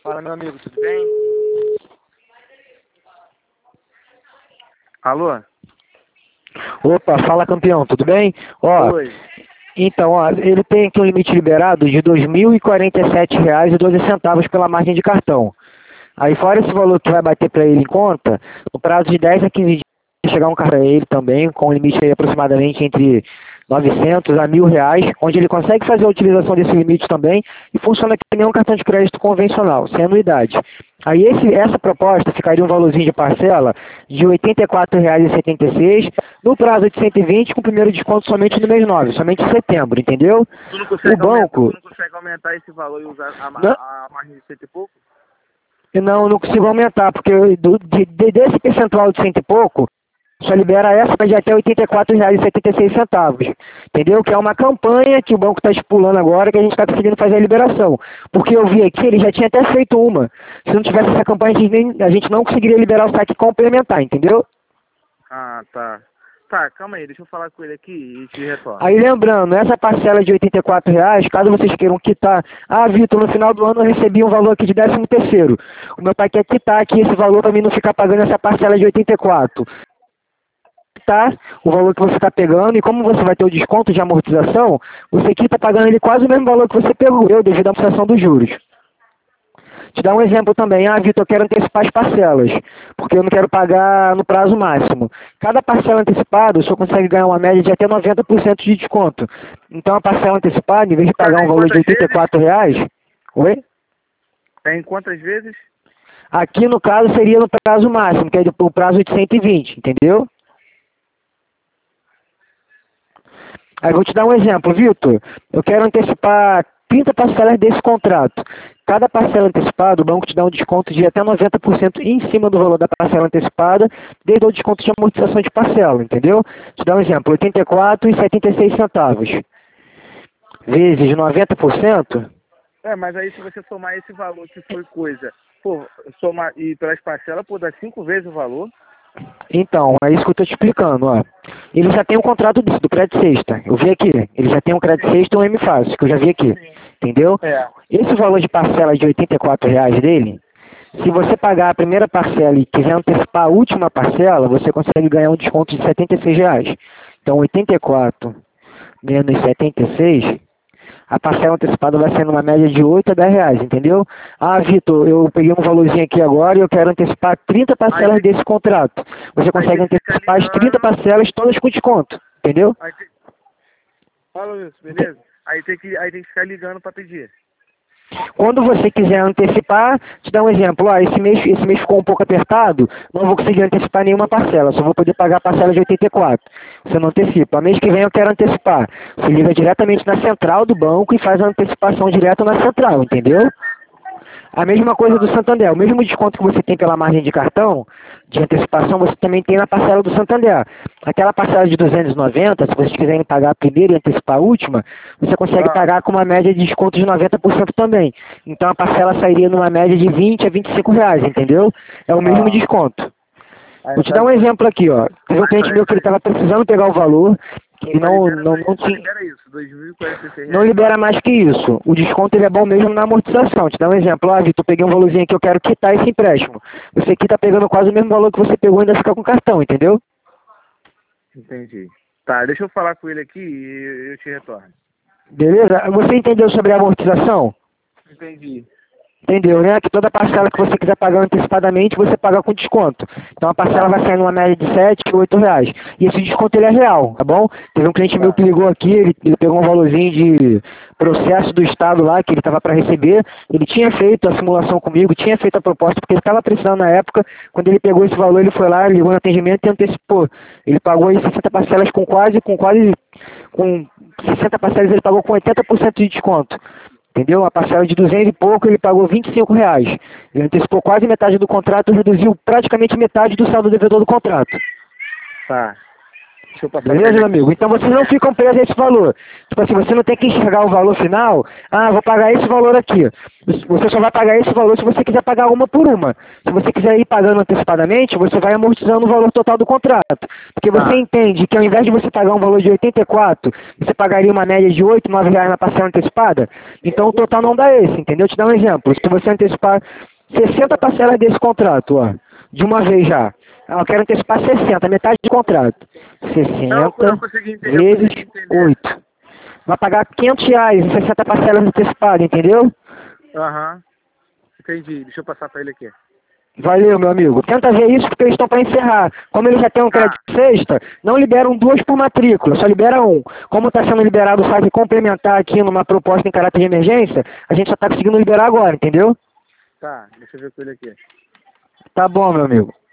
Fala, meu amigo, tudo bem? Alô? Opa, fala campeão, tudo bem? Ó, Oi. então, ó, ele tem aqui um limite liberado de R$ 2.047,12 pela margem de cartão. Aí fora esse valor que vai bater para ele em conta, no prazo de 10 a 15 dias vai chegar um cartão para ele também, com um limite aí aproximadamente entre 900 a R$ 1.000, onde ele consegue fazer a utilização desse limite também e funciona que nem um cartão de crédito convencional, sem anuidade. Aí essa proposta ficaria um valorzinho de parcela de R$ 84,76 no prazo de 120, com o primeiro desconto somente no mês 9, somente em setembro, entendeu? Tu não consegue O banco... tu não consegue aumentar esse valor e usar Não, a margem de cento e pouco? não consigo aumentar, porque desse percentual de cento e pouco, só libera essa de até R$ 84,76, entendeu? Que é uma campanha que o banco está estipulando agora, que a gente está conseguindo fazer a liberação. Porque eu vi aqui, ele já tinha até feito uma. Se não tivesse essa campanha, a gente não conseguiria liberar o saque complementar, entendeu? Ah, tá. Tá, calma aí, deixa eu falar com ele aqui e te retorno. Aí lembrando, essa parcela de R$ 84,00, caso vocês queiram quitar, Vitor, no final do ano eu recebi um valor aqui de 13º. O meu pai quer quitar aqui esse valor para mim não ficar pagando essa parcela de 84. Tá? O valor que você está pegando, e como você vai ter o desconto de amortização, você aqui está pagando ele quase o mesmo valor que você pegou, devido à amortização dos juros. Te dar um exemplo também, Vitor, eu quero antecipar as parcelas, porque eu não quero pagar no prazo máximo. Cada parcela antecipada, o senhor consegue ganhar uma média de até 90% de desconto. Então a parcela antecipada, em vez de pagar um valor de R$ 84,00, oi? É em quantas vezes? Aqui no caso seria no prazo máximo, que é o prazo de 120, entendeu? Aí vou te dar um exemplo, Vitor. Eu quero antecipar 30 parcelas desse contrato. Cada parcela antecipada, o banco te dá um desconto de até 90% em cima do valor da parcela antecipada, desde o desconto de amortização de parcela, entendeu? Te dar um exemplo, R$ 84,76 vezes 90%. É, mas aí se você somar esse valor que foi coisa, pô, somar e pelas parcelas, pô, dá 5 vezes o valor. Então, é isso que eu estou te explicando, ó. Ele já tem um contrato do crédito sexta. Eu vi aqui. Ele já tem um crédito sexta e um M Fácil, que eu já vi aqui. Entendeu? É. Esse valor de parcela de R$ 84,00 dele, se você pagar a primeira parcela e quiser antecipar a última parcela, você consegue ganhar um desconto de R$ 76,00. Então, 84 menos 76, a parcela antecipada vai ser numa média de 8 a R$ 10, entendeu? Vitor, eu peguei um valorzinho aqui agora e eu quero antecipar 30 parcelas desse contrato. Você consegue antecipar as 30 parcelas todas com desconto, entendeu? Fala isso, beleza? Aí tem que ficar ligando para pedir. Quando você quiser antecipar, te dar um exemplo, esse mês ficou um pouco apertado, não vou conseguir antecipar nenhuma parcela, só vou poder pagar a parcela de 84. Você não antecipa. Mês que vem eu quero antecipar. Você liga diretamente na central do banco e faz a antecipação direto na central, entendeu? A mesma coisa do Santander, o mesmo desconto que você tem pela margem de cartão, de antecipação, você também tem na parcela do Santander. Aquela parcela de 290, se vocês quiserem pagar a primeira e antecipar a última, você consegue pagar com uma média de desconto de 90% também. Então a parcela sairia numa média de 20 a R$ 25, entendeu? É o mesmo desconto. Vou te dar um exemplo aqui, ó. Teve um cliente meu que ele estava precisando pegar o valor, que ele não tinha... Isso, R$ 2.046. Não libera mais que isso. O desconto ele é bom mesmo na amortização. Te dá um exemplo. Vitor, eu peguei um valorzinho aqui, eu quero quitar esse empréstimo. Você aqui tá pegando quase o mesmo valor que você pegou e ainda fica com cartão, entendeu? Entendi. Tá, deixa eu falar com ele aqui e eu te retorno. Beleza? Você entendeu sobre a amortização? Entendi. Entendeu, né? Que toda parcela que você quiser pagar antecipadamente, você paga com desconto. Então a parcela vai sair numa média de 7 a R$ 8. E esse desconto ele é real, tá bom? Teve um cliente meu que ligou aqui, ele pegou um valorzinho de processo do Estado lá, que ele estava para receber. Ele tinha feito a simulação comigo, tinha feito a proposta, porque ele estava precisando na época. Quando ele pegou esse valor, ele foi lá, ligou no atendimento e antecipou. Ele pagou aí 60 parcelas com 60 parcelas ele pagou com 80% de desconto. Entendeu? A parcela de 200 e pouco, ele pagou R$ 25,00. Ele antecipou quase metade do contrato e reduziu praticamente metade do saldo devedor do contrato. Tá. Deixa eu passar Beleza, pra ele meu aqui. amigo? Então vocês não ficam presos a esse valor. Tipo assim, você não tem que enxergar o valor final. Ah, vou pagar esse valor aqui. Você só vai pagar esse valor se você quiser pagar uma por uma. Se você quiser ir pagando antecipadamente, você vai amortizando o valor total do contrato. Porque você Tá. entende que ao invés de você pagar um valor de 84, você pagaria uma média de 8, 9 reais na parcela antecipada. Então o total não dá esse, entendeu? Te dar um exemplo. Se você antecipar 60 parcelas desse contrato, ó, de uma vez já. Ah, eu quero antecipar 60, metade do contrato. Não, 60 eu consegui entender, eu vezes consegui entender. 8. Vai pagar 500 reais em 60 parcelas antecipadas, entendeu? Aham. Entendi. Deixa eu passar pra ele aqui. Valeu, meu amigo. Tenta ver isso porque eles estão para encerrar. Como eles já têm um Tá. crédito sexta, não liberam duas por matrícula, só libera um. Como está sendo liberado o site complementar aqui numa proposta em caráter de emergência, a gente só está conseguindo liberar agora, entendeu? Tá. Deixa eu ver com ele aqui. Tá bom, meu amigo.